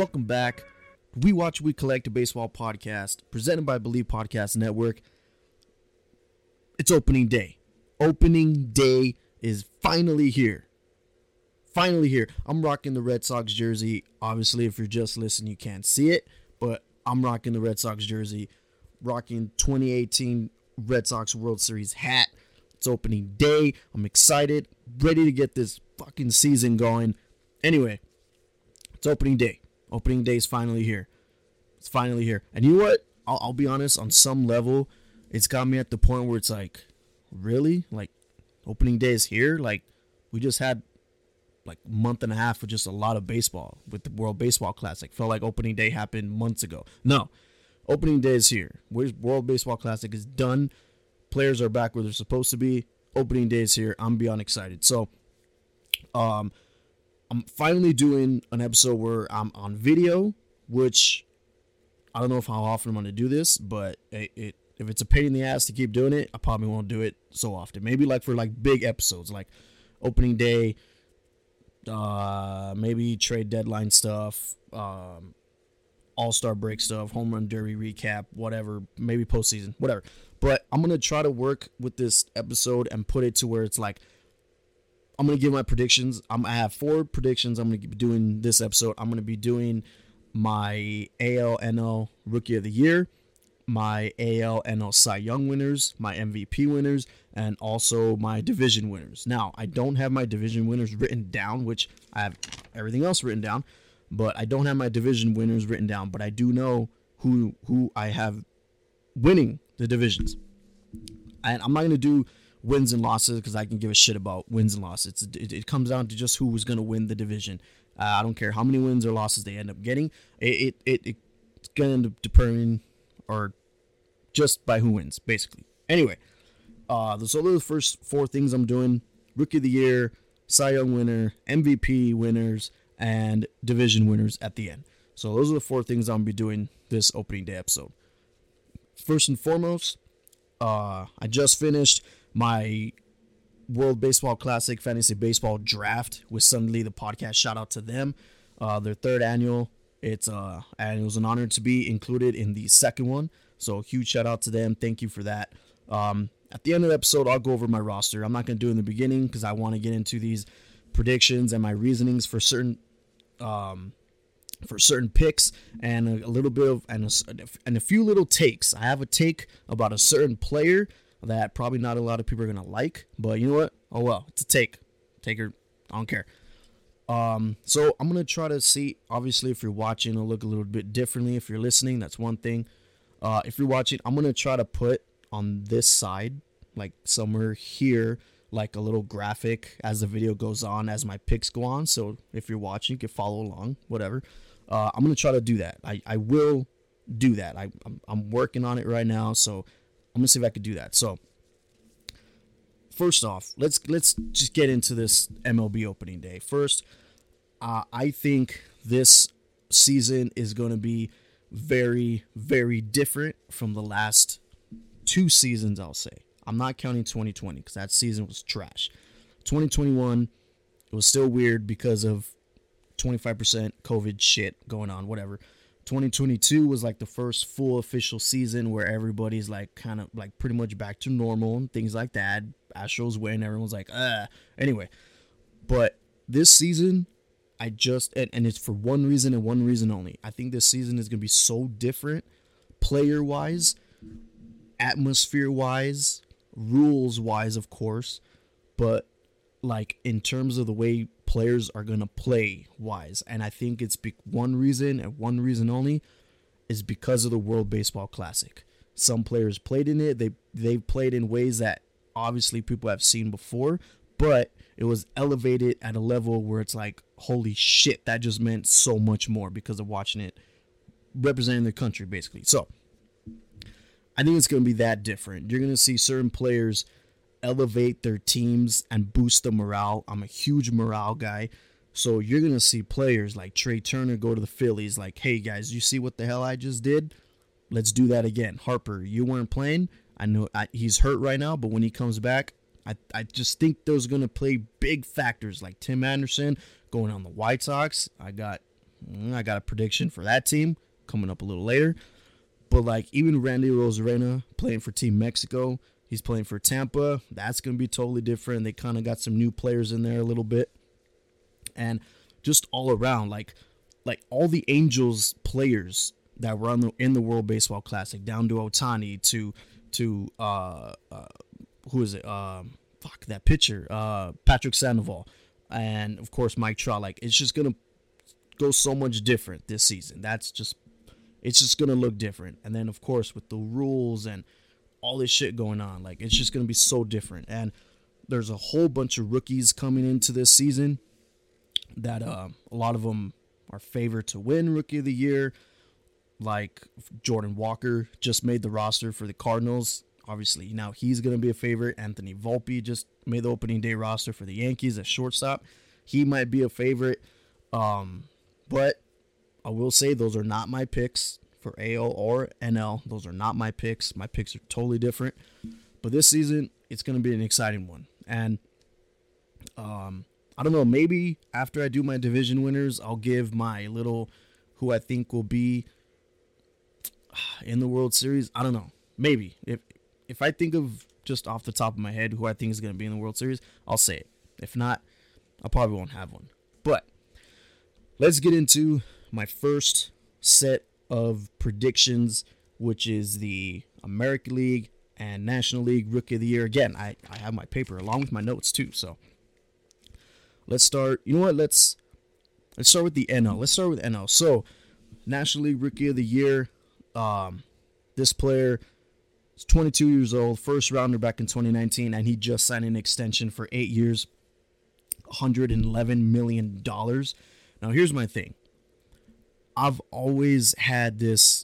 Welcome back. We Watch, We Collect, a baseball podcast presented by Believe Podcast Network. It's opening day. Opening day is finally here. Finally here. I'm rocking the Red Sox jersey. Obviously, if you're just listening, you can't see it, but I'm rocking the Red Sox jersey, rocking 2018 Red Sox World Series hat. It's opening day. I'm excited, ready to get this fucking season going. Anyway, it's opening day. Opening day is finally here. It's finally here. And you know what? I'll be honest, on some level, it's got me at the point where it's like, really? Like, opening day is here? Like, we just had like a month and a half of just a lot of baseball with the World Baseball Classic. Felt like opening day happened months ago. No, opening day is here. World Baseball Classic is done. Players are back where they're supposed to be. Opening day is here. I'm beyond excited. So, I'm finally doing an episode where I'm on video, which I don't know how often I'm going to do this, but if it's a pain in the ass to keep doing it, I probably won't do it so often. Maybe like for like big episodes, like opening day, maybe trade deadline stuff, all-star break stuff, home run derby recap, whatever, maybe postseason, whatever. But I'm going to try to work with this episode and put it to where it's like, I'm going to give my predictions. I have 4 predictions I'm going to be doing this episode. I'm going to be doing my AL/NL Rookie of the Year, my AL/NL Cy Young winners, my MVP winners, and also my division winners. Now, I don't have my division winners written down, which I have everything else written down, but I don't have my division winners written down, but I do know who I have winning the divisions. And I'm not going to do wins and losses because I can give a shit about wins and losses. It comes down to just who was going to win the division. I don't care how many wins or losses they end up getting. It's going to determine or just by who wins, basically. Anyway, so those are the first 4 things I'm doing: Rookie of the Year, Cy Young winner, MVP winners, and division winners at the end. So those are the 4 things I'm going to be doing this opening day episode. First and foremost, I just finished my World Baseball Classic Fantasy Baseball Draft with Suddenly the podcast. Shout out to them. Their 3rd annual. And it was an honor to be included in the 2nd one. So huge shout out to them. Thank you for that. At the end of the episode, I'll go over my roster. I'm not going to do it in the beginning because I want to get into these predictions and my reasonings for certain picks and a little bit of and a few little takes. I have a take about a certain player that probably not a lot of people are gonna like, but you know what? Oh well, it's a take. Taker, I don't care. So I'm gonna try to see. Obviously, if you're watching, it'll look a little bit differently. If you're listening, that's one thing. If you're watching, I'm gonna try to put on this side, like somewhere here, like a little graphic as the video goes on, as my picks go on. So if you're watching, you can follow along, whatever. I'm gonna try to do that. I will do that. I'm working on it right now, so I'm gonna see if I could do that. So first off, let's just get into this MLB opening day. First, I think this season is gonna be very, very different from the last 2 seasons, I'll say. I'm not counting 2020 because that season was trash. 2021, it was still weird because of 25% COVID shit going on, whatever. 2022 was like the first full official season where everybody's like kind of like pretty much back to normal and things like that. Astros win, everyone's like, Anyway, but this season, and it's for one reason and one reason only. I think this season is going to be so different, player-wise, atmosphere-wise, rules-wise, of course, but like in terms of the way players are going to play wise. And I think it's one reason and one reason only is because of the World Baseball Classic. Some players played in it. They've played in ways that obviously people have seen before, but it was elevated at a level where it's like, holy shit, that just meant so much more because of watching it representing their country, basically. So I think it's going to be that different. You're going to see certain players elevate their teams and boost the morale. I'm a huge morale guy. So you're going to see players like Trey Turner go to the Phillies like, hey guys, you see what the hell I just did? Let's do that again. Harper, you weren't playing. I know he's hurt right now, but when he comes back, I just think those are going to play big factors like Tim Anderson going on the White Sox. I got I got a prediction for that team coming up a little later. But like even Randy Rosarena playing for Team Mexico, he's playing for Tampa. That's going to be totally different. They kind of got some new players in there a little bit. And just all around, like all the Angels players that were in the World Baseball Classic, down to Otani, to who is it? That pitcher, Patrick Sandoval, and of course Mike Trout. Like it's just gonna go so much different this season. It's just gonna look different. And then of course with the rules and all this shit going on, like it's just gonna be so different. And there's a whole bunch of rookies coming into this season that a lot of them are favored to win Rookie of the Year. Like Jordan Walker just made the roster for the Cardinals. Obviously, now he's going to be a favorite. Anthony Volpe just made the opening day roster for the Yankees at shortstop. He might be a favorite. But I will say those are not my picks for AL or NL. Those are not my picks. My picks are totally different. But this season, it's going to be an exciting one. And I don't know, maybe after I do my division winners, I'll give my little who I think will be in the World Series. I don't know. Maybe. If I think of just off the top of my head who I think is going to be in the World Series, I'll say it. If not, I probably won't have one. But let's get into my first set of predictions, which is the American League and National League Rookie of the Year. Again, I have my paper along with my notes too. So let's start. You know what? Let's start with the NL. Let's start with NL. So National League Rookie of the Year. This player is 22 years old, first rounder back in 2019, and he just signed an extension for 8 years, $111 million. Now, here's my thing. I've always had this,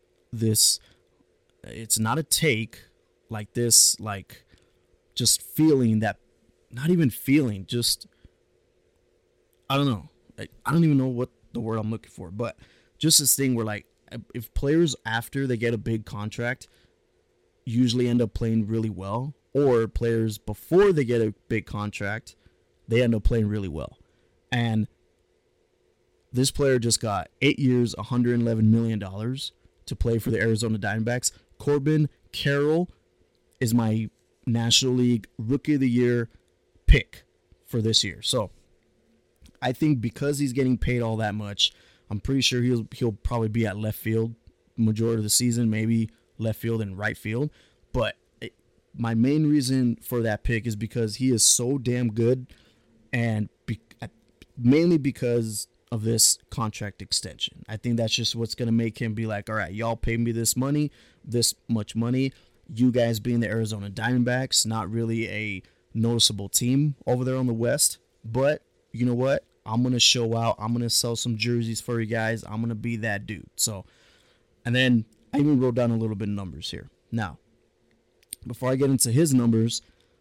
it's not a take, like this, like, just feeling that, not even feeling, just, I don't know. I don't even know what the word I'm looking for, but just this thing where, like, if players after they get a big contract usually end up playing really well, or players before they get a big contract, they end up playing really well. And this player just got 8 years, $111 million to play for the Arizona Diamondbacks. Corbin Carroll is my National League Rookie of the Year pick for this year. So I think because he's getting paid all that much, I'm pretty sure he'll probably be at left field majority of the season, maybe left field and right field. But my main reason for that pick is because he is so damn good, and mainly because of this contract extension. I think that's just what's going to make him be like, all right, y'all pay me this much money. You guys being the Arizona Diamondbacks, not really a noticeable team over there on the West. But you know what? I'm going to show out. I'm going to sell some jerseys for you guys. I'm going to be that dude. So, and then I even wrote down a little bit of numbers here. Now, before I get into his numbers,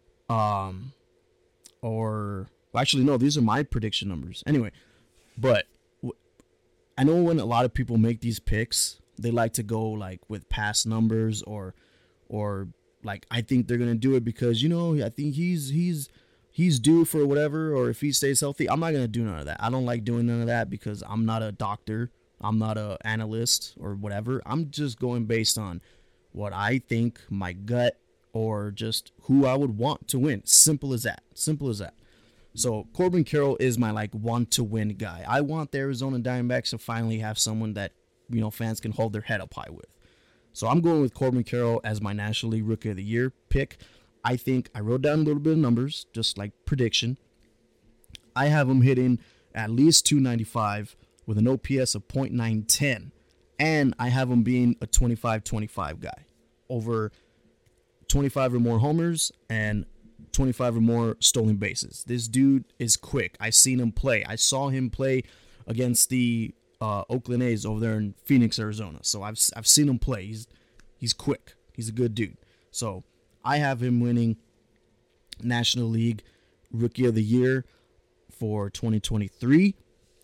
actually, no, these are my prediction numbers. Anyway, but I know when a lot of people make these picks, they like to go like with past numbers or like, I think they're going to do it because, you know, I think he's due for whatever, or if he stays healthy. I'm not going to do none of that. I don't like doing none of that because I'm not a doctor. I'm not an analyst or whatever. I'm just going based on what I think, my gut, or just who I would want to win. Simple as that. Simple as that. So Corbin Carroll is my like want to win guy. I want the Arizona Diamondbacks to finally have someone that, you know, fans can hold their head up high with. So I'm going with Corbin Carroll as my National League Rookie of the Year pick. I think I wrote down a little bit of numbers, just like prediction. I have him hitting at least 295 with an OPS of .910. And I have him being a 25-25 guy. Over 25 or more homers and 25 or more stolen bases. This dude is quick. I've seen him play. I saw him play against the Oakland A's over there in Phoenix, Arizona. So I've seen him play. He's quick. He's a good dude. So I have him winning National League Rookie of the Year for 2023.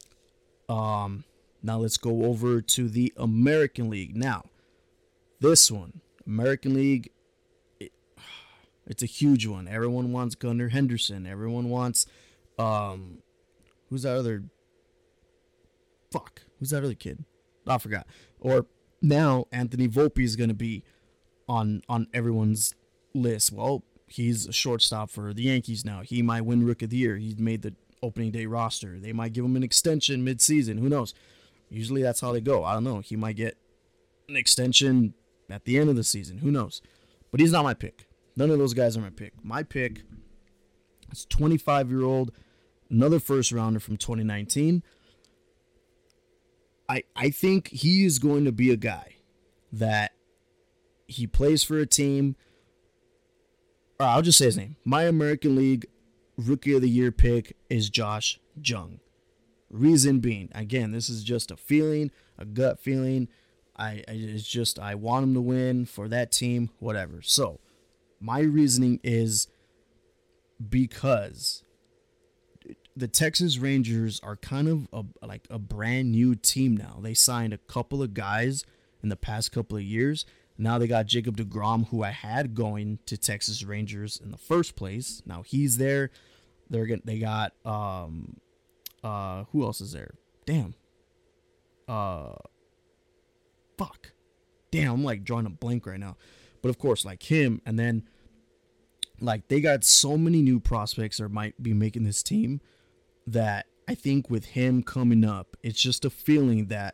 Now let's go over to the American League. Now, this one, American League, it's a huge one. Everyone wants Gunnar Henderson. Everyone wants, who's that other? fuck, who's that other kid? I forgot. Or now Anthony Volpe is going to be on everyone's list. Well, he's a shortstop for the Yankees now. He might win Rookie of the Year. He's made the opening day roster. They might give him an extension mid-season. Who knows? Usually that's how they go. I don't know. He might get an extension at the end of the season. Who knows? But he's not my pick. None of those guys are my pick. My pick is 25-year-old, another first rounder from 2019. I think he is going to be a guy that he plays for a team. Or I'll just say his name. My American League Rookie of the Year pick is Josh Jung. Reason being, again, this is just a feeling, a gut feeling. I want him to win for that team, whatever. So, my reasoning is because the Texas Rangers are kind of a brand new team now. They signed a couple of guys in the past couple of years. Now they got Jacob deGrom, who I had going to Texas Rangers in the first place. Now he's there. They got who else is there? Damn. Fuck. Damn, I'm like drawing a blank right now. But of course, like him, and then like they got so many new prospects that might be making this team that I think with him coming up, it's just a feeling that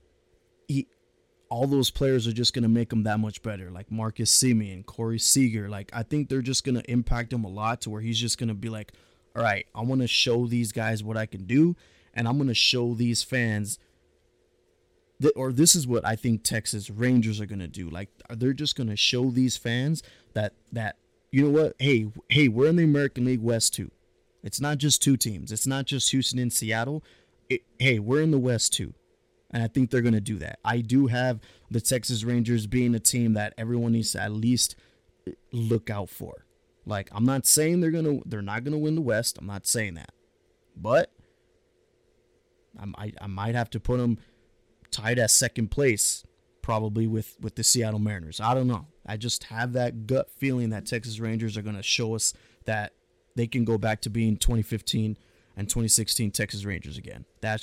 all those players are just going to make him that much better. Like Marcus Semien, Corey Seager. Like, I think they're just going to impact him a lot to where he's just going to be like, all right, I want to show these guys what I can do. And I'm going to show these fans or this is what I think Texas Rangers are going to do. Like, they're just going to show these fans that, you know what? Hey, we're in the American League West too. It's not just two teams. It's not just Houston and Seattle. Hey, we're in the West too. And I think they're going to do that. I do have the Texas Rangers being a team that everyone needs to at least look out for. Like, I'm not saying they're not going to win the West. I'm not saying that. But I might have to put them tied at second place, probably with the Seattle Mariners. I don't know. I just have that gut feeling that Texas Rangers are going to show us that they can go back to being 2015 and 2016 Texas Rangers again.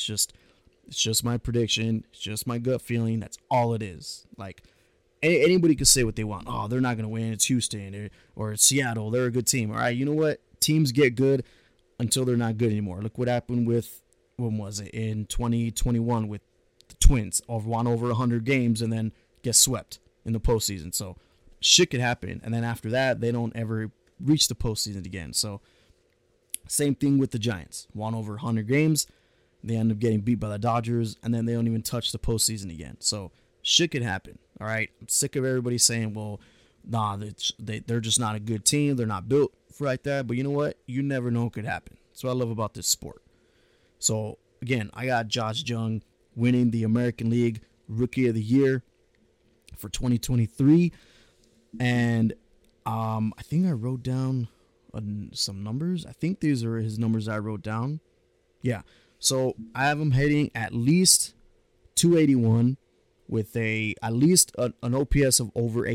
It's just my prediction. It's just my gut feeling. That's all it is. Like, anybody could say what they want. Oh, they're not going to win. It's Houston or it's Seattle. They're a good team. All right, you know what? Teams get good until they're not good anymore. Look what happened with, when was it, in 2021 with the Twins. Won over 100 games and then get swept in the postseason. So, shit could happen. And then after that, they don't ever reach the postseason again. So, same thing with the Giants. Won over 100 games. They end up getting beat by the Dodgers, and then they don't even touch the postseason again. So, shit could happen, all right? I'm sick of everybody saying, well, nah, they're just not a good team. They're not built for like that. But you know what? You never know what could happen. That's what I love about this sport. So, again, I got Josh Jung winning the American League Rookie of the Year for 2023. And I think I wrote down some numbers. I think these are his numbers I wrote down. Yeah. So I have him hitting at least 281 with at least an OPS of over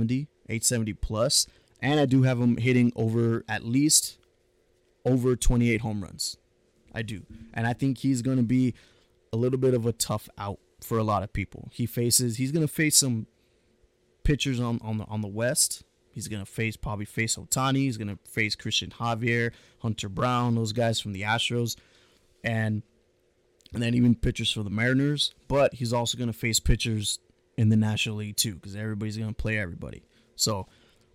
870 plus. And I do have him hitting at least over 28 home runs. I do. And I think he's going to be a little bit of a tough out for a lot of people. He's going to face some pitchers on the West. He's going to probably face Ohtani. He's going to face Christian Javier, Hunter Brown, those guys from the Astros. And then even pitchers for the Mariners. But he's also going to face pitchers in the National League too, because everybody's going to play everybody. So,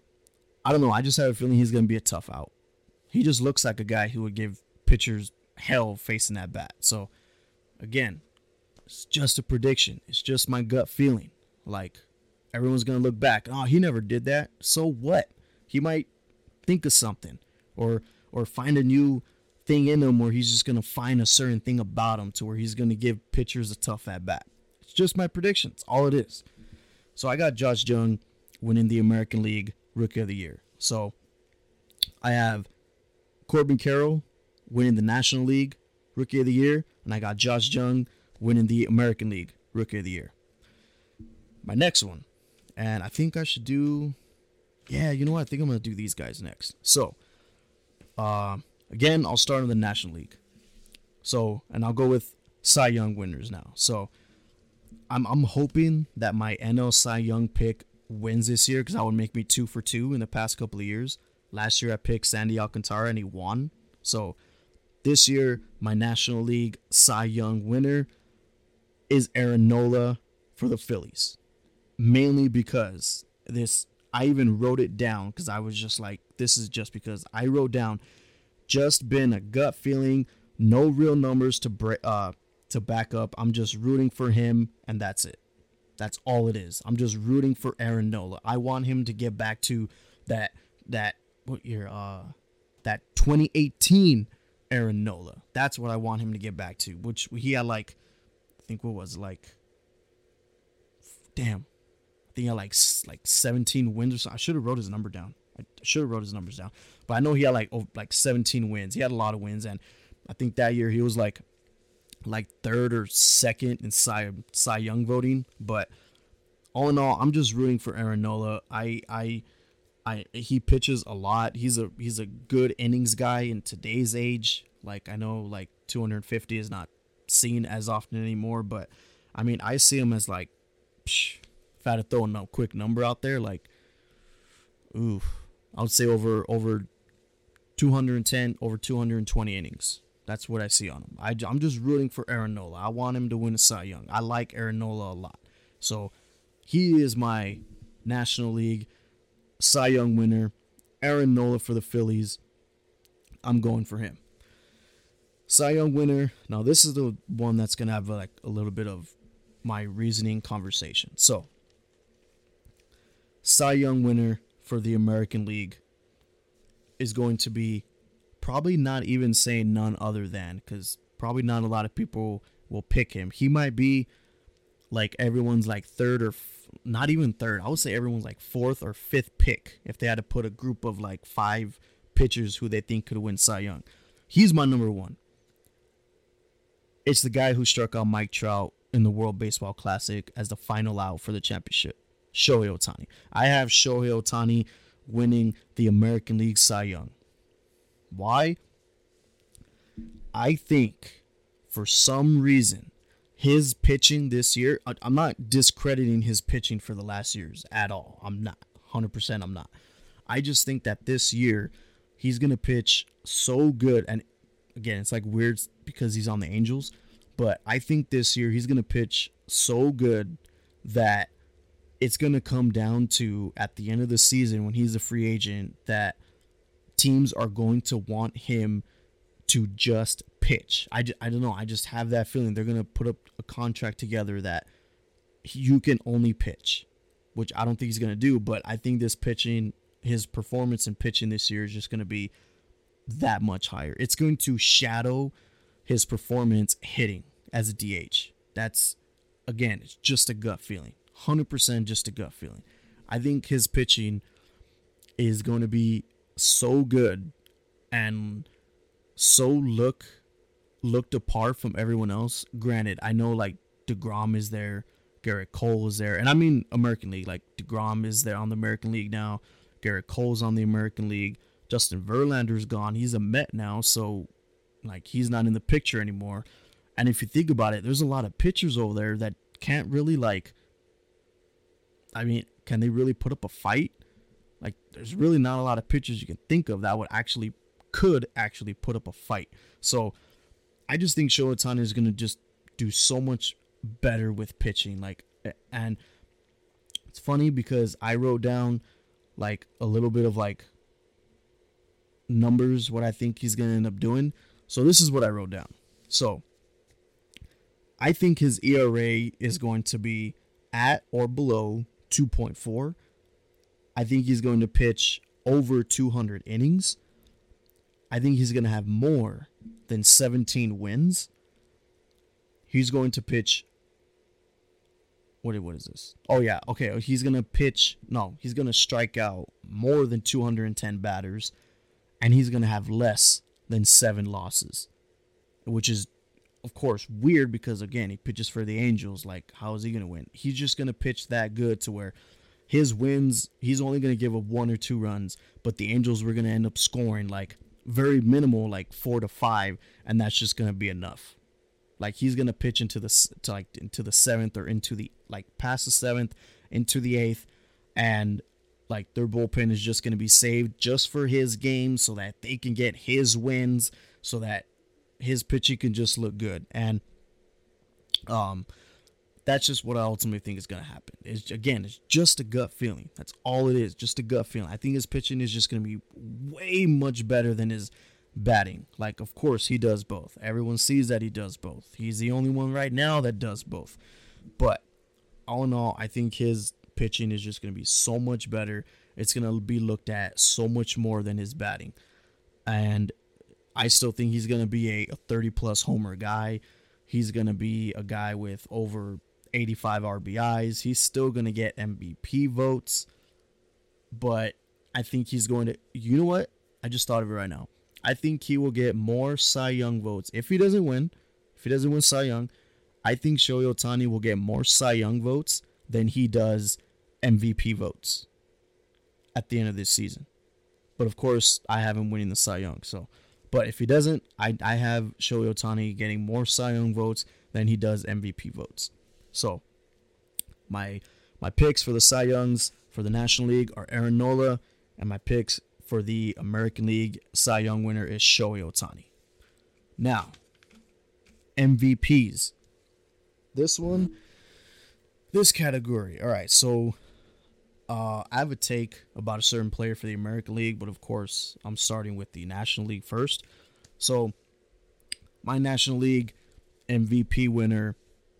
I don't know. I just have a feeling he's going to be a tough out. He just looks like a guy who would give pitchers hell facing that bat. So, again, it's just a prediction. It's just my gut feeling. Like, everyone's going to look back. Oh, he never did that. So what? He might think of something or find a new thing in him where he's just going to find a certain thing about him to where he's going to give pitchers a tough at-bat. It's just my prediction. It's all it is. So I got Josh Jung winning the American League Rookie of the Year. So I have Corbin Carroll winning the National League Rookie of the Year, and I got Josh Jung winning the American League Rookie of the Year. My next one, and I think I should do, yeah, you know what? I think I'm going to do these guys next. So, again, I'll start in the National League. So, and I'll go with Cy Young winners now. So I'm hoping that my NL Cy Young pick wins this year because that would make me 2 for 2 in the past couple of years. Last year I picked Sandy Alcantara and he won. So this year my National League Cy Young winner is Aaron Nola for the Phillies. Mainly because I even wrote it down because I was just like, this is just because I wrote down, just been a gut feeling, no real numbers to back up. I'm just rooting for him, and that's it. That's all it is. I'm just rooting for Aaron Nola. I want him to get back to that what year? That 2018 Aaron Nola. That's what I want him to get back to. Which he had like, I think what was it, like, damn. I think he had like 17 wins or something. I should have wrote his number down. I should have wrote his numbers down. But I know he had like 17 wins. He had a lot of wins, and I think that year he was like third or second in Cy Young voting. But all in all, I'm just rooting for Aaron Nola. He pitches a lot. He's a good innings guy in today's age. Like, I know like 250 is not seen as often anymore, but I mean, I see him as like, if I had to throw a quick number out there, like, I would say over 210, over 220 innings. That's what I see on him. I'm just rooting for Aaron Nola. I want him to win a Cy Young. I like Aaron Nola a lot. So he is my National League Cy Young winner. Aaron Nola for the Phillies. I'm going for him. Cy Young winner. Now this is the one that's going to have like a little bit of my reasoning conversation. So Cy Young winner for the American League is going to be probably not even saying none other than, because probably not a lot of people will pick him. He might be like everyone's like third or not even third. I would say everyone's like fourth or fifth pick if they had to put a group of like 5 pitchers who they think could win Cy Young. He's my number one. It's the guy who struck out Mike Trout in the World Baseball Classic as the final out for the championship, Shohei Ohtani. I have Shohei Ohtani winning the American League Cy Young. Why? I think for some reason his pitching this year, I'm not discrediting his pitching for the last years at all. I'm not. 100% I'm not. I just think that this year he's going to pitch so good. And again, it's like weird because he's on the Angels. But I think this year he's going to pitch so good that it's going to come down to, at the end of the season when he's a free agent, that teams are going to want him to just pitch. I don't know. I just have that feeling they're going to put up a contract together that you can only pitch, which I don't think he's going to do. But I think this pitching, his performance in pitching this year is just going to be that much higher. It's going to shadow his performance hitting as a DH. That's, again, it's just a gut feeling. 100% just a gut feeling. I think his pitching is going to be so good and so looked apart from everyone else. Granted, I know like DeGrom is there, Garrett Cole is there, and I mean American League. Like DeGrom is there on the American League now. Garrett Cole's on the American League. Justin Verlander's gone. He's a Met now, so like he's not in the picture anymore. And if you think about it, there's a lot of pitchers over there that can't really like. I mean, can they really put up a fight? Like, there's really not a lot of pitchers you can think of that could actually put up a fight. So, I just think Shohei Ohtani is going to just do so much better with pitching. Like, and it's funny because I wrote down like a little bit of like numbers, what I think he's going to end up doing. So, this is what I wrote down. So, I think his ERA is going to be at or below 2.4. I think he's going to pitch over 200 innings. I think he's going to have more than 17 wins. He's going to pitch. What is this? Oh, yeah. Okay. He's going to strike out more than 210 batters. And he's going to have less than 7 losses. Which is, of course, weird because, again, he pitches for the Angels. Like, how is he going to win? He's just going to pitch that good to where his wins, he's only going to give up 1 or 2 runs, but the Angels were going to end up scoring like very minimal, like 4 to 5, and that's just going to be enough. Like he's gonna pitch into the seventh or into the like past the seventh into the eighth, and like their bullpen is just gonna be saved just for his game so that they can get his wins, so that his pitching can just look good. And that's just what I ultimately think is going to happen. It's just a gut feeling. That's all it is, just a gut feeling. I think his pitching is just going to be way much better than his batting. Like, of course, he does both. Everyone sees that he does both. He's the only one right now that does both. But all in all, I think his pitching is just going to be so much better. It's going to be looked at so much more than his batting. And I still think he's going to be a 30-plus homer guy. He's going to be a guy with over 85 RBIs. He's still going to get MVP votes. But I think he's going to... You know what? I just thought of it right now. I think he will get more Cy Young votes. If he doesn't win Cy Young, I think Shohei Ohtani will get more Cy Young votes than he does MVP votes at the end of this season. But of course, I have him winning the Cy Young. But if he doesn't, I have Shohei Ohtani getting more Cy Young votes than he does MVP votes. So, my picks for the Cy Youngs for the National League are Aaron Nola, and my picks for the American League Cy Young winner is Shohei Ohtani. Now, MVPs. This category. All right, so I have a take about a certain player for the American League, but of course, I'm starting with the National League first. So, my National League MVP winner,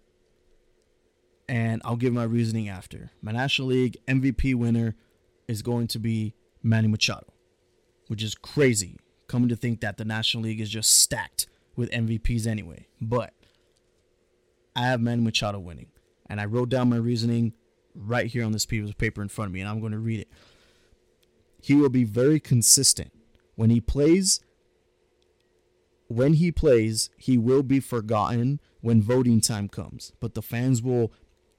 and I'll give my reasoning after. My National League MVP winner is going to be Manny Machado, which is crazy, coming to think that the National League is just stacked with MVPs anyway. But I have Manny Machado winning, and I wrote down my reasoning right here on this piece of paper in front of me, and I'm going to read it. He will be very consistent. When he plays, he will be forgotten when voting time comes, but the fans will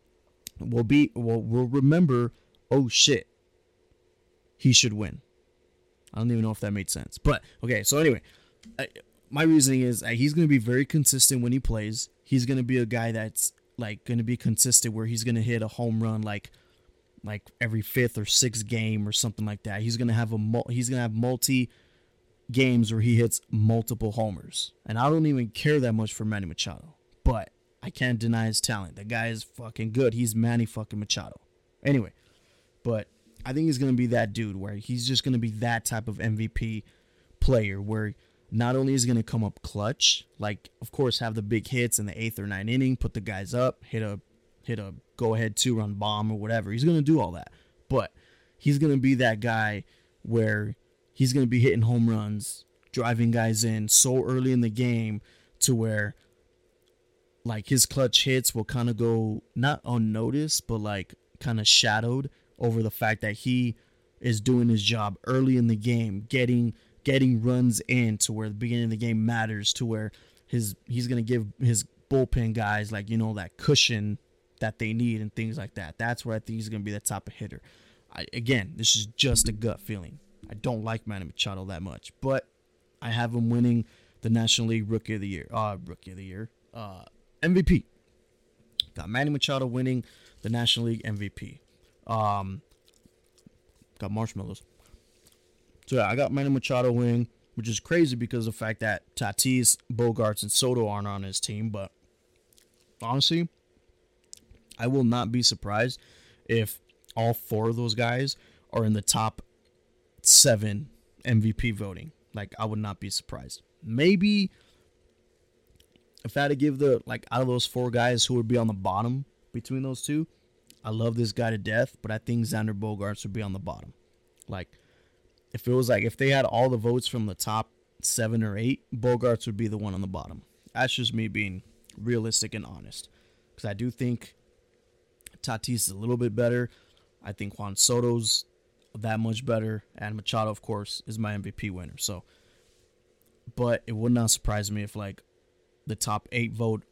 remember, oh shit, he should win. I don't even know if that made sense. But, okay, so anyway, my reasoning is he's going to be very consistent when he plays. He's going to be a guy that's like going to be consistent where he's going to hit a home run like every fifth or sixth game or something like that. He's going to have multi games where he hits multiple homers. And I don't even care that much for Manny Machado, but I can't deny his talent. The guy is fucking good. He's Manny fucking Machado. Anyway, but I think he's going to be that dude where he's just going to be that type of MVP player where not only is he going to come up clutch, like, of course, have the big hits in the 8th or 9th inning, put the guys up, hit a go-ahead 2-run bomb or whatever. He's going to do all that. But he's going to be that guy where he's going to be hitting home runs, driving guys in so early in the game to where, like, his clutch hits will kind of go not unnoticed, but, like, kind of shadowed over the fact that he is doing his job early in the game, getting runs in to where the beginning of the game matters, to where he's going to give his bullpen guys, like, that cushion that they need and things like that. That's where I think he's going to be the type of hitter. Again, this is just a gut feeling. I don't like Manny Machado that much, but I have him winning the National League Rookie of the Year. MVP. Got Manny Machado winning the National League MVP. Got marshmallows. So yeah, I got Manny Machado winning, which is crazy because of the fact that Tatis, Bogarts, and Soto aren't on his team. But honestly, I will not be surprised if all 4 of those guys are in the top 7 MVP voting. Like, I would not be surprised. Maybe if I had to give out of those 4 guys who would be on the bottom between those 2, I love this guy to death, but I think Xander Bogaerts would be on the bottom. Like, if it was like, if they had all the votes from the top 7 or 8, Bogaerts would be the one on the bottom. That's just me being realistic and honest. Because I do think Tatis is a little bit better. I think Juan Soto's that much better. And Machado, of course, is my MVP winner. So, but it would not surprise me if, like, the top 8 votes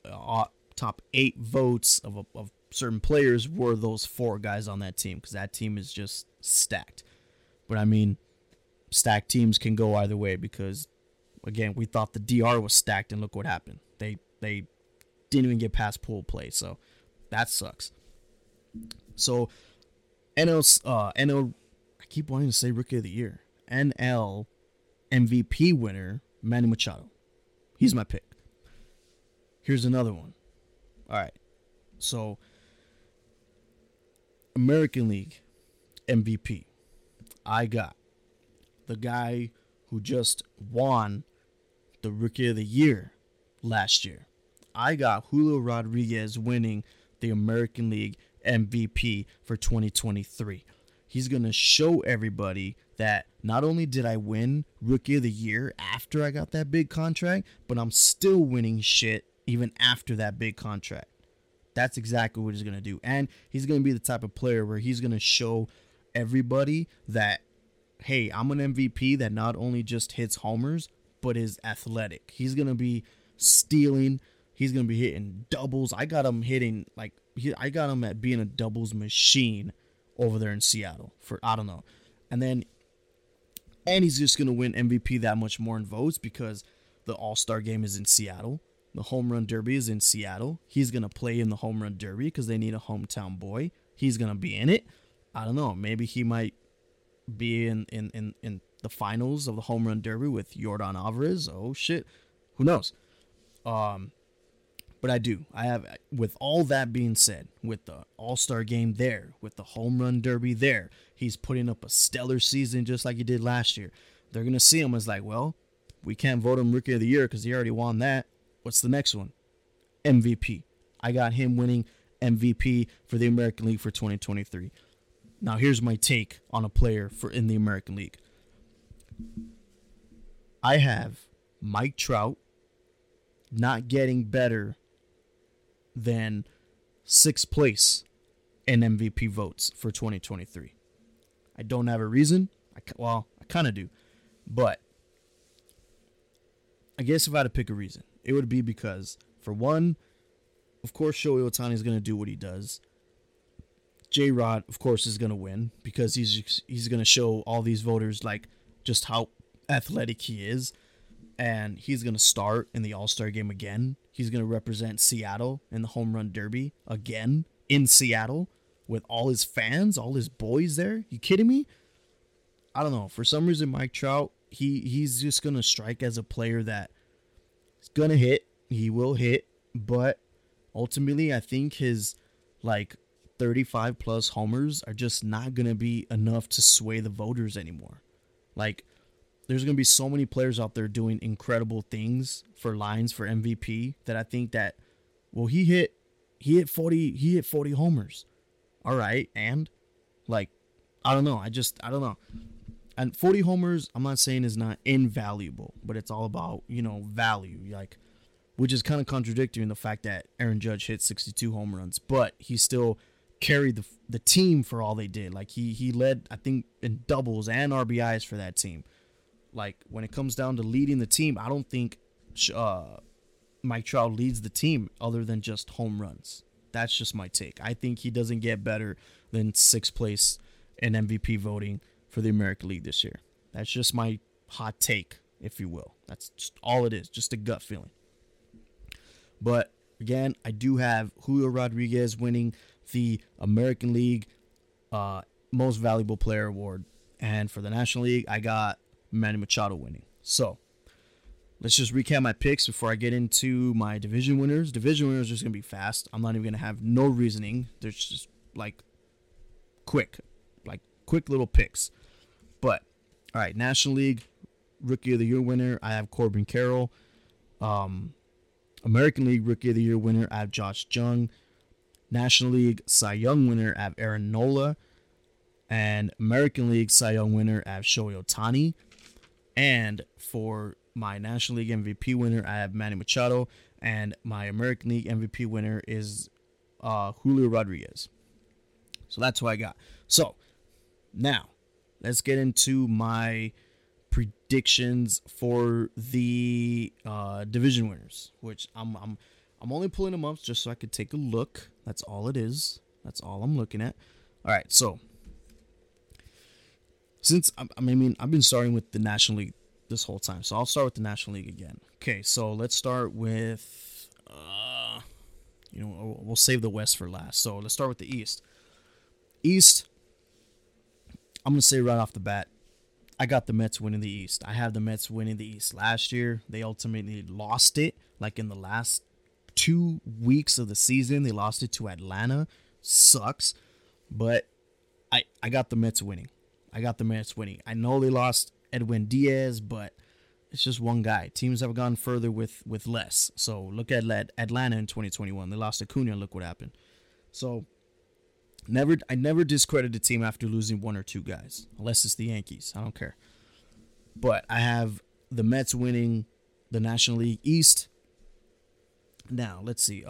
of certain players were those 4 guys on that team, because that team is just stacked. But I mean, stacked teams can go either way, because again, we thought the DR was stacked, and look what happened. They didn't even get past pool play. So that sucks. So NL, I keep wanting to say Rookie of the Year. NL MVP winner, Manny Machado. He's my pick. Here's another one. All right. So American League MVP. I got the guy who just won the Rookie of the Year last year. I got Julio Rodriguez winning the American League MVP for 2023. He's going to show everybody that not only did I win Rookie of the Year after I got that big contract, but I'm still winning shit even after that big contract. That's exactly what he's going to do. And he's going to be the type of player where he's going to show everybody that, hey, I'm an MVP that not only just hits homers, but is athletic. He's going to be stealing. He's going to be hitting doubles. I got him hitting, I got him at being a doubles machine over there in Seattle for, I don't know. And he's just going to win MVP that much more in votes because the All-Star game is in Seattle. The Home Run Derby is in Seattle. He's going to play in the Home Run Derby because they need a hometown boy. He's going to be in it. I don't know. Maybe he might be in the finals of the Home Run Derby with Yordan Alvarez. Oh, shit. Who knows? But I have, with all that being said, with the All-Star game there, with the Home Run Derby there, he's putting up a stellar season just like he did last year. They're going to see him as like, well, we can't vote him Rookie of the Year because he already won that. What's the next one? MVP. I got him winning MVP for the American League for 2023. Now, here's my take on a player in the American League. I have Mike Trout not getting better than 6th place in MVP votes for 2023. I don't have a reason. I kind of do. But I guess if I had to pick a reason, it would be because, for one, of course, Shohei Ohtani is going to do what he does. J-Rod, of course, is going to win because he's going to show all these voters like just how athletic he is. And he's going to start in the All-Star game again. He's going to represent Seattle in the Home Run Derby again in Seattle with all his fans, all his boys there. You kidding me? I don't know. For some reason, Mike Trout, he's just going to strike as a player that is going to hit. He will hit. But ultimately, I think his 35-plus homers are just not going to be enough to sway the voters anymore. There's going to be so many players out there doing incredible things for lines for MVP that I think that, well, he hit 40 homers. All right. And I don't know. I don't know. And 40 homers, I'm not saying is not invaluable, but it's all about, value, which is kind of contradictory in the fact that Aaron Judge hit 62 home runs, but he still carried the team for all they did. He led, I think, in doubles and RBIs for that team. When it comes down to leading the team, I don't think Mike Trout leads the team other than just home runs. That's just my take. I think he doesn't get better than 6th place in MVP voting for the American League this year. That's just my hot take, if you will. That's just all it is, just a gut feeling. But again, I do have Julio Rodriguez winning the American League Most Valuable Player Award. And for the National League, I got Manny Machado winning. So let's just recap my picks before I get into my division winners. Division winners are just going to be fast. I'm not even going to have no reasoning. They're just quick little picks. But, all right, National League Rookie of the Year winner, I have Corbin Carroll. American League Rookie of the Year winner, I have Josh Jung. National League Cy Young winner, I have Aaron Nola. And American League Cy Young winner, I have Shohei Ohtani. And for my National League MVP winner, I have Manny Machado. And my American League MVP winner is Julio Rodriguez. So that's who I got. So now let's get into my predictions for the division winners, which I'm only pulling them up just so I could take a look. That's all it is. That's all I'm looking at. All right, so since I've been starting with the National League this whole time, so I'll start with the National League again. Okay, so let's start with we'll save the West for last. So let's start with the East. East, I'm gonna say right off the bat, I got the Mets winning the East. I have the Mets winning the East. Last year, they ultimately lost it. Like in the last 2 weeks of the season, they lost it to Atlanta. Sucks, but I got the Mets winning. I got the Mets winning. I know they lost Edwin Diaz, but it's just one guy. Teams have gone further with less. So look at Atlanta in 2021. They lost Acuna. Look what happened. So I never discredit a team after losing one or two guys, unless it's the Yankees. I don't care. But I have the Mets winning the National League East. Now let's see.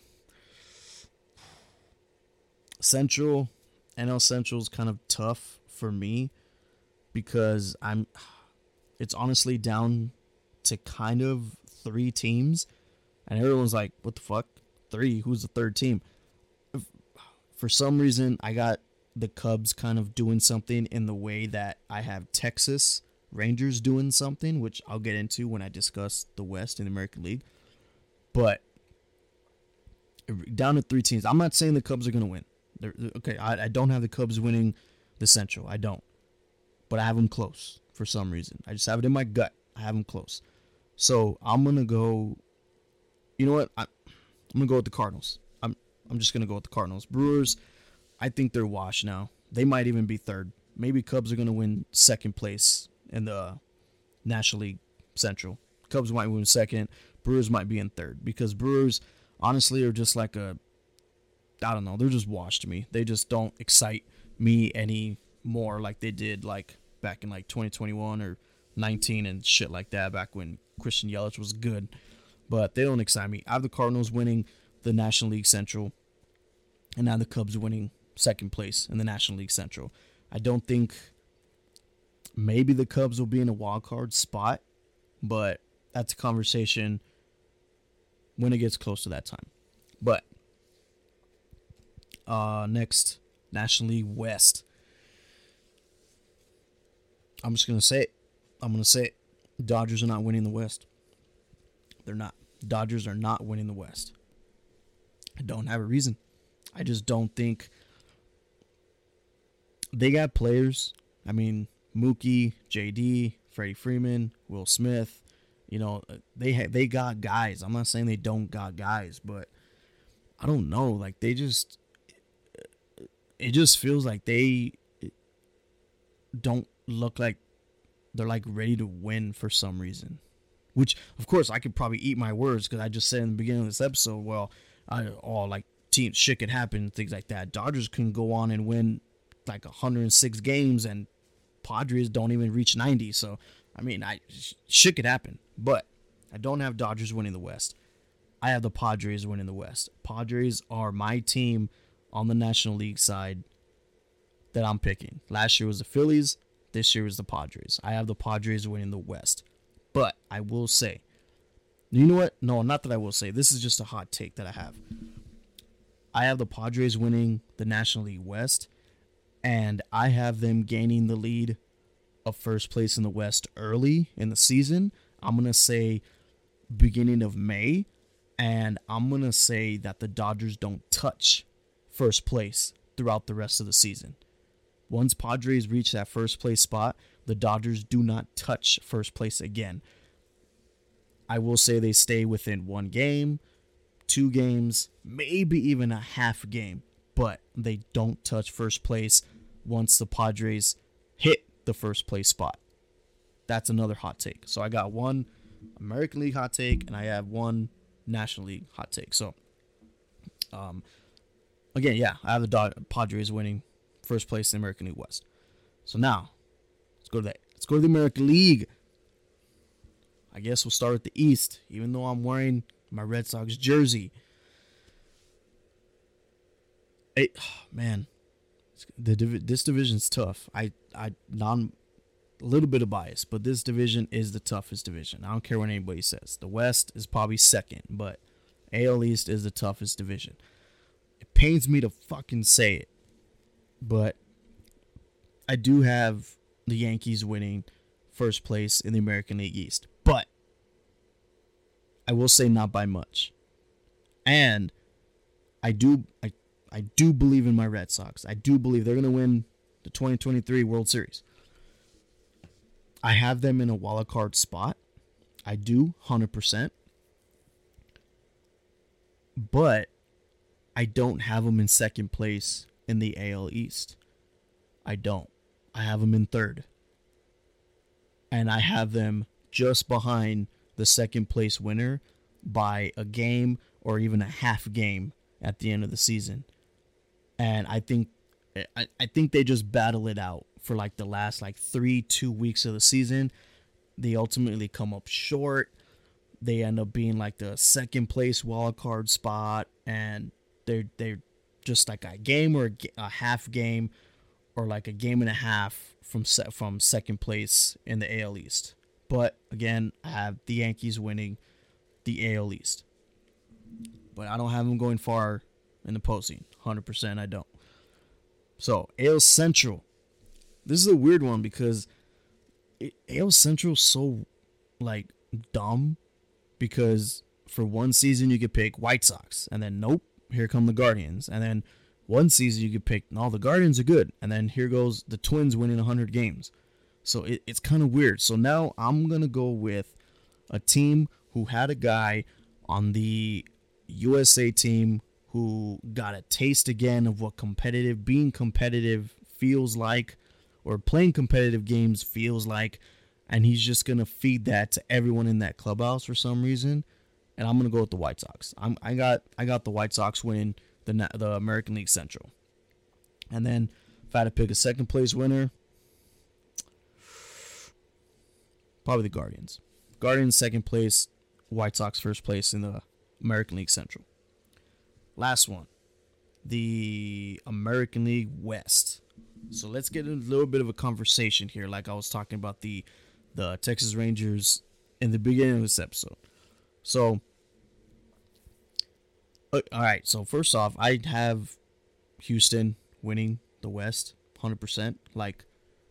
Central, NL Central is kind of tough for me because it's honestly down to kind of 3 teams, and everyone's like, "What the fuck? 3? Who's the third team?" For some reason, I got the Cubs kind of doing something in the way that I have Texas Rangers doing something, which I'll get into when I discuss the West in the American League. But down to 3 teams. I'm not saying the Cubs are going to win. Okay, I don't have the Cubs winning the Central. I don't. But I have them close for some reason. I just have it in my gut. I have them close. So I'm going to go... You know what? I'm going to go with the Cardinals. I'm just going to go with the Cardinals. Brewers, I think they're washed now. They might even be third. Maybe Cubs are going to win second place in the National League Central. Cubs might win second. Brewers might be in third. Because Brewers, honestly, are just like I don't know. They're just washed to me. They just don't excite me anymore like they did like back in like 2021 or 19 and shit like that, back when Christian Yelich was good. But they don't excite me. I have the Cardinals winning the National League Central, and now the Cubs winning second place in the National League Central. I don't think maybe the Cubs will be in a wild card spot, but that's a conversation when it gets close to that time. But next, National League West. I'm just going to say it. Dodgers are not winning the West. They're not. Dodgers are not winning the West. I don't have a reason. I just don't think they got players. I mean, Mookie, JD, Freddie Freeman, Will Smith. They got guys. I'm not saying they don't got guys, but I don't know. Like it just feels like they don't look like they're like ready to win for some reason. Which, of course, I could probably eat my words because I just said in the beginning of this episode, well, like teams, shit can happen, things like that. Dodgers can go on and win like 106 games, and Padres don't even reach 90. So, I mean, shit could happen. But I don't have Dodgers winning the West. I have the Padres winning the West. Padres are my team on the National League side that I'm picking. Last year was the Phillies. This year is the Padres. I have the Padres winning the West. But I will say, you know what? No, not that I will say. This is just a hot take that I have. I have the Padres winning the National League West, and I have them gaining the lead of first place in the West early in the season. I'm going to say beginning of May, and I'm going to say that the Dodgers don't touch first place throughout the rest of the season. Once Padres reach that first place spot, the Dodgers do not touch first place again. I will say they stay within 1 game, 2 games, maybe even a half game, but they don't touch first place once the Padres hit the first place spot. That's another hot take. So I got 1 American League hot take, and I have 1 National League hot take. So, again, yeah, I have the Padres winning first place in the American League West. So now, let's go to the American League. I guess we'll start with the East, even though I'm wearing my Red Sox jersey. Man, this division's tough. A little bit of bias, but this division is the toughest division. I don't care what anybody says. The West is probably second, but AL East is the toughest division. It pains me to fucking say it, but I do have the Yankees winning first place in the American League East. But I will say not by much. And I do believe in my Red Sox. I do believe they're going to win the 2023 World Series. I have them in a wild card spot. I do, 100%. But I don't have them in second place in the AL East. I don't. I have them in third. And I have them just behind the second place winner by a game or even a half game at the end of the season. And I think they just battle it out for like the last 2 weeks of the season. They ultimately come up short. They end up being like the second place wild card spot, and they're just like a game or a half game or like a game and a half from second place in the AL East. But again, I have the Yankees winning the AL East. But I don't have them going far in the postseason. 100% I don't. So, AL Central. This is a weird one because AL Central is so, dumb. Because for one season you could pick White Sox. And then, nope, here come the Guardians. And then one season you could pick, no, the Guardians are good. And then here goes the Twins winning 100 games. So, it's kind of weird. So, now I'm going to go with a team who had a guy on the USA team who got a taste again of what being competitive feels like, or playing competitive games feels like, and he's just gonna feed that to everyone in that clubhouse for some reason. And I'm gonna go with the White Sox. I got the White Sox winning the American League Central. And then if I had to pick a second place winner, probably the Guardians. Guardians second place, White Sox first place in the American League Central. Last one, the American League West. So let's get a little bit of a conversation here, like I was talking about the Texas Rangers in the beginning of this episode. So, all right. So first off, I have Houston winning the West 100%. Like,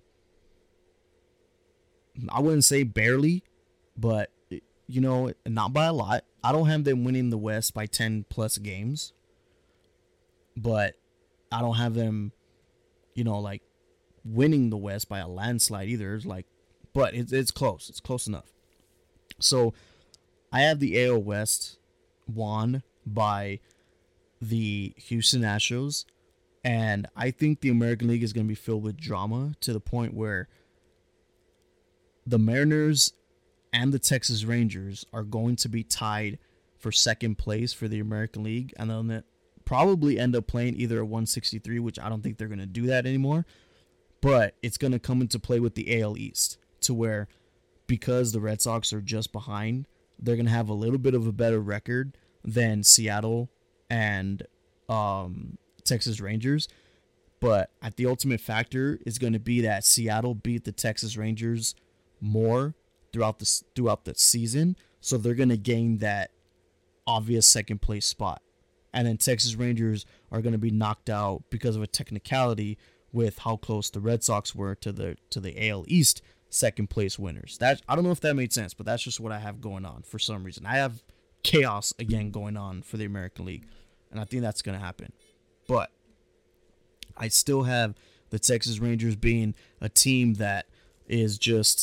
I wouldn't say barely, but not by a lot. I don't have them winning the West by 10 plus games, but I don't have them, winning the West by a landslide either. But it's close. It's close enough. So I have the AL West won by the Houston Astros, and I think the American League is going to be filled with drama to the point where the Mariners and the Texas Rangers are going to be tied for second place for the American League, and then probably end up playing either a 163, which I don't think they're going to do that anymore, but it's going to come into play with the AL East, to where because the Red Sox are just behind, they're going to have a little bit of a better record than Seattle and Texas Rangers. But at the ultimate factor is going to be that Seattle beat the Texas Rangers more throughout the season, so they're going to gain that obvious second place spot. And then Texas Rangers are going to be knocked out because of a technicality with how close the Red Sox were to the AL East second place winners. That, I don't know if that made sense, but that's just what I have going on for some reason. I have chaos again going on for the American League, and I think that's going to happen. But I still have the Texas Rangers being a team that is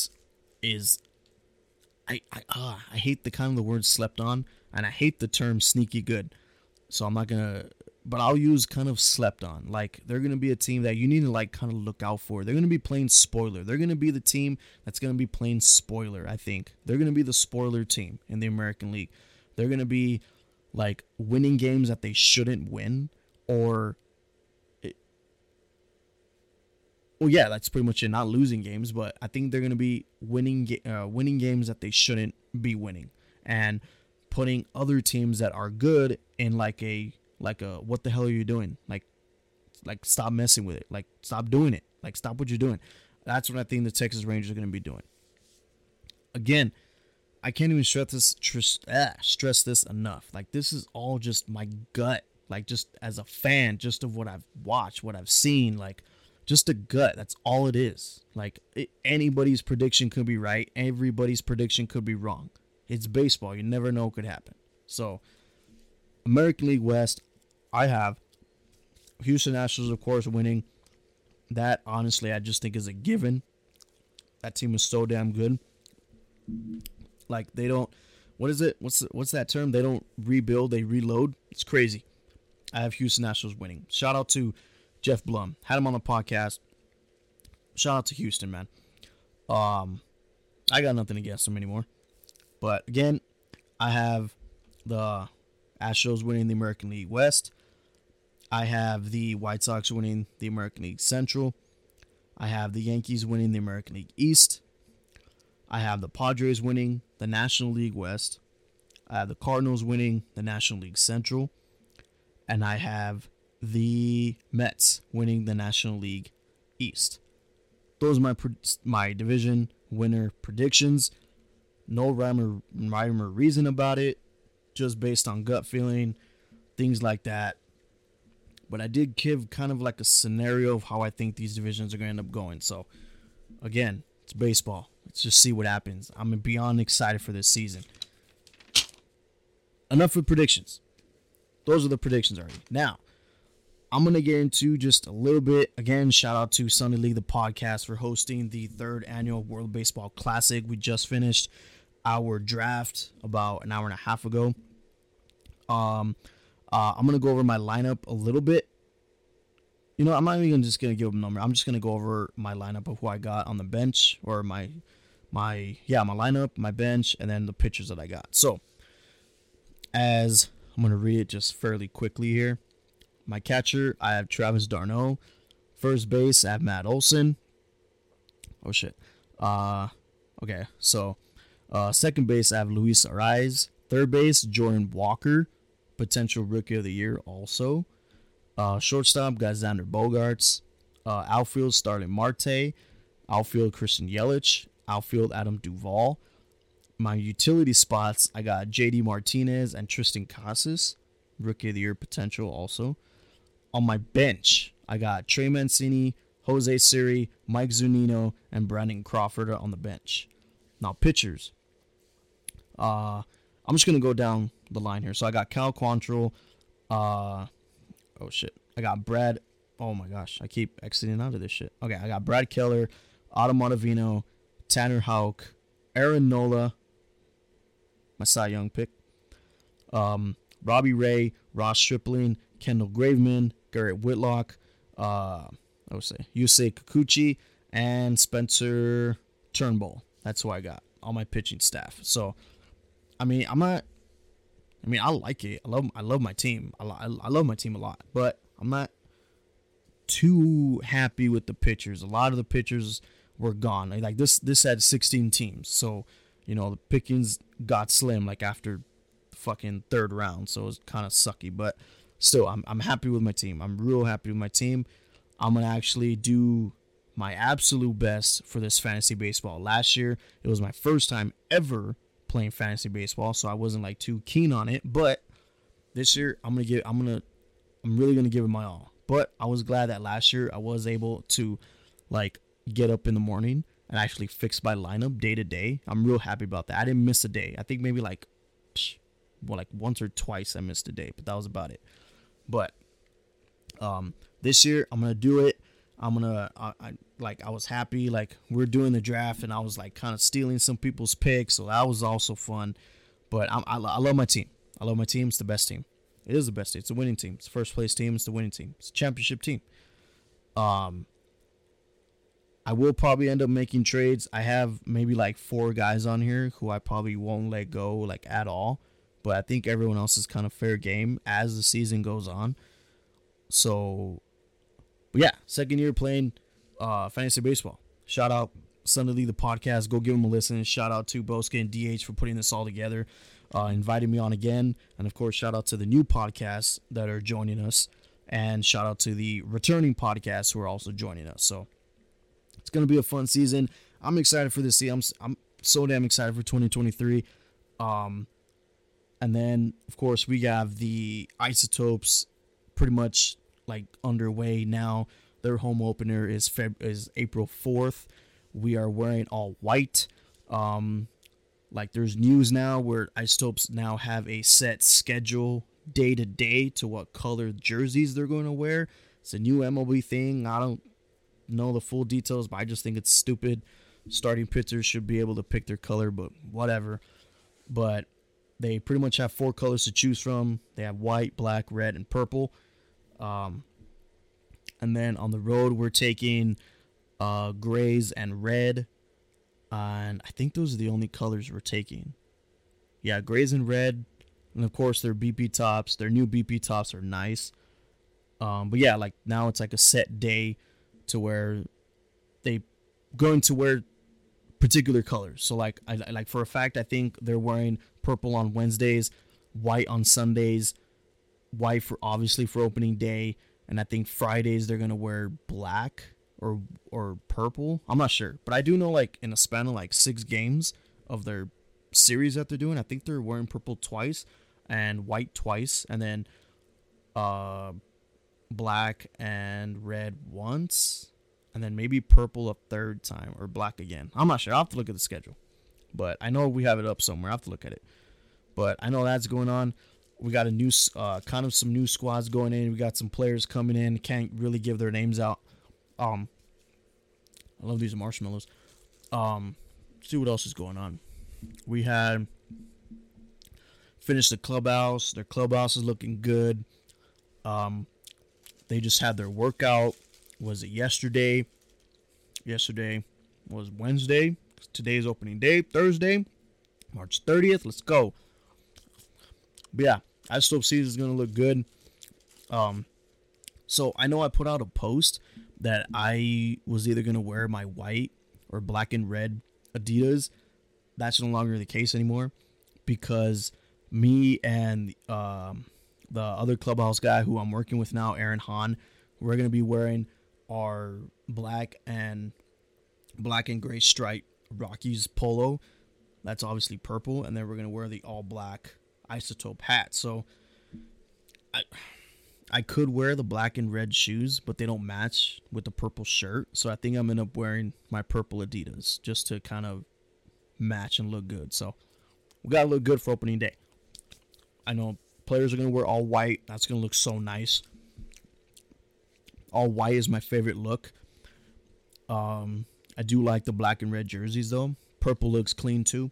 I hate the word slept on, and I hate the term sneaky good. So I'm not gonna, but I'll use kind of slept on. Like, they're gonna be a team that you need to kind of look out for. They're gonna be playing spoiler. They're gonna be the team that's gonna be playing spoiler. I think they're gonna be the spoiler team in the American League. They're gonna be winning games that they shouldn't win, or well, yeah, that's pretty much it. Not losing games, but I think they're going to be winning games that they shouldn't be winning, and putting other teams that are good in like a what the hell are you doing? Like stop messing with it. Like, stop doing it. Like, stop what you're doing. That's what I think the Texas Rangers are going to be doing. Again, I can't even stress this enough. Like, this is all just my gut. Like, just as a fan, just of what I've watched, what I've seen, just a gut. That's all it is. Anybody's prediction could be right. Everybody's prediction could be wrong. It's baseball. You never know what could happen. So, American League West, I have Houston Astros, of course, winning. That, honestly, I just think is a given. That team is so damn good. Like, they don't, what is it? What's that term? They don't rebuild, they reload. It's crazy. I have Houston Astros winning. Shout out to Jeff Blum. Had him on the podcast. Shout out to Houston, man. I got nothing against them anymore. But again, I have the Astros winning the American League West. I have the White Sox winning the American League Central. I have the Yankees winning the American League East. I have the Padres winning the National League West. I have the Cardinals winning the National League Central. And I have the Mets winning the National League East. Those are my division winner predictions. No rhyme or reason about it. Just based on gut feeling. Things like that. But I did give kind of like a scenario of how I think these divisions are going to end up going. So, again, it's baseball. Let's just see what happens. I'm beyond excited for this season. Enough with predictions. Those are the predictions already. Now, I'm going to get into just a little bit. Again, shout out to Sunday League, the podcast, for hosting the 3rd annual World Baseball Classic. We just finished our draft about an hour and a half ago. I'm going to go over my lineup a little bit. You know, I'm not even just going to give them a number. I'm just going to go over my lineup of who I got on the bench, or my lineup, my bench, and then the pitchers that I got. So, as I'm going to read it just fairly quickly here. My catcher, I have Travis d'Arnaud. First base, I have Matt Olson. Oh, shit. Okay, so second base, I have Luis Arraez. Third base, Jordan Walker. Potential Rookie of the Year also. Shortstop, got Xander Bogaerts. Outfield, Starling Marte. Outfield, Christian Yelich. Outfield, Adam Duvall. My utility spots, I got JD Martinez and Tristan Casas. Rookie of the Year potential also. On my bench, I got Trey Mancini, Jose Siri, Mike Zunino, and Brandon Crawford on the bench. Now, pitchers. I'm just going to go down the line here. So I got Cal Quantrill. I got Brad. Oh my gosh, I keep exiting out of this shit. Okay, I got Brad Keller, Adam Ottavino, Tanner Houck, Aaron Nola, my Cy Young pick, Robbie Ray, Ross Stripling, Kendall Graveman, Garrett Whitlock, Yusei Kikuchi, and Spencer Turnbull. That's who I got on my pitching staff. So, I like it. I love my team. I love my team a lot, but I'm not too happy with the pitchers. A lot of the pitchers were gone. Like this had 16 teams, so the pickings got slim like after the fucking 3rd round. So it was kind of sucky, but still, I'm happy with my team. I'm real happy with my team. I'm gonna actually do my absolute best for this fantasy baseball. Last year, it was my first time ever playing fantasy baseball, so I wasn't like too keen on it. But this year, I'm really gonna give it my all. But I was glad that last year I was able to like get up in the morning and actually fix my lineup day to day. I'm real happy about that. I didn't miss a day. I think maybe like once or twice I missed a day, but that was about it. But this year I'm gonna do it. I was happy. Like, we're doing the draft, and I was like kind of stealing some people's picks, so that was also fun. But I love my team. I love my team. It's the best team. It is the best team. It's a winning team. It's a first place team. It's the winning team. It's a championship team. I will probably end up making trades. I have maybe like 4 guys on here who I probably won't let go like at all. But I think everyone else is kind of fair game as the season goes on. So, but yeah, 2nd year playing fantasy baseball. Shout out Sunday League, the podcast. Go give them a listen. Shout out to Boska and DH for putting this all together, inviting me on again. And of course, shout out to the new podcasts that are joining us. And shout out to the returning podcasts who are also joining us. So it's going to be a fun season. I'm excited for this season. I'm so damn excited for 2023. And then, of course, we have the Isotopes pretty much like underway now. Their home opener is April 4th. We are wearing all white. Like, there's news now where Isotopes now have a set schedule day to day to what color jerseys they're going to wear. It's a new MLB thing. I don't know the full details, but I just think it's stupid. Starting pitchers should be able to pick their color, but whatever. But they pretty much have 4 colors to choose from. They have white, black, red, and purple. And then on the road, we're taking grays and red. And I think those are the only colors we're taking. Yeah, grays and red. And of course, their BP tops. Their new BP tops are nice. But yeah, like now it's like a set day to where they going to wear particular colors. So like I like for a fact, I think they're wearing purple on Wednesdays, white on Sundays, white for obviously for opening day, and I think Fridays they're gonna wear black or purple. I'm not sure, but I do know like in a span of like 6 games of their series that they're doing, I think they're wearing purple twice and white twice, and then black and red once, and then maybe purple a third time, or black again. I'm not sure. I'll have to look at the schedule, but I know we have it up somewhere. I have to look at it, but I know that's going on. We got a new, kind of some new squads going in. We got some players coming in. Can't really give their names out. I love these marshmallows. See what else is going on. We had finished the clubhouse. Their clubhouse is looking good. They just had their workout. Was it yesterday? Yesterday was Wednesday. Today's opening day, Thursday, March 30th. Let's go. But yeah, I still see this is going to look good. So I know I put out a post that I was either going to wear my white or black and red Adidas. That's no longer the case anymore because me and the other clubhouse guy who I'm working with now, Aaron Hahn, we're going to be wearing our black and gray stripe Rockies polo. That's obviously purple. And then we're going to wear the all black Isotope hat. So I could wear the black and red shoes, but they don't match with the purple shirt. So I think I'm going to end up wearing my purple Adidas just to kind of match and look good. So we got to look good for opening day. I know players are going to wear all white. That's going to look so nice. All white is my favorite look. I do like the black and red jerseys though. Purple looks clean too.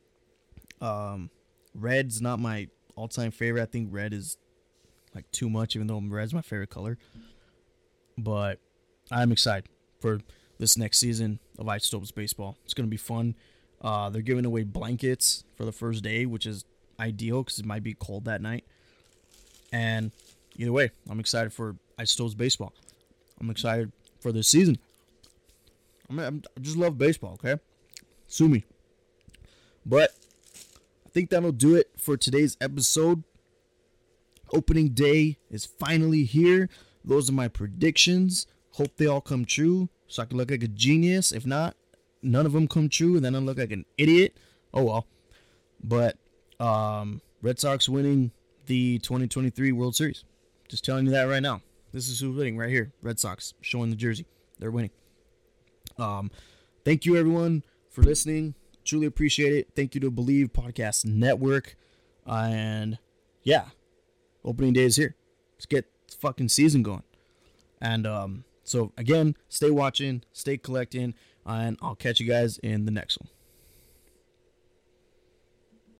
Red's not my all-time favorite. I think red is like too much, even though red's my favorite color. But I'm excited for this next season of Isotopes baseball. It's going to be fun. They're giving away blankets for the first day, which is ideal because it might be cold that night. And either way, I'm excited for Isotopes baseball. I'm excited for this season. I just love baseball, okay? Sue me. But I think that'll do it for today's episode. Opening day is finally here. Those are my predictions. Hope they all come true so I can look like a genius. If not, none of them come true, and then I look like an idiot. Oh, well. But Red Sox winning the 2023 World Series. Just telling you that right now. This is who's winning right here. Red Sox showing the jersey. They're winning. Thank you, everyone, for listening. Truly appreciate it. Thank you to Believe Podcast Network. And, yeah, opening day is here. Let's get the fucking season going. And so, again, stay watching, stay collecting, and I'll catch you guys in the next one.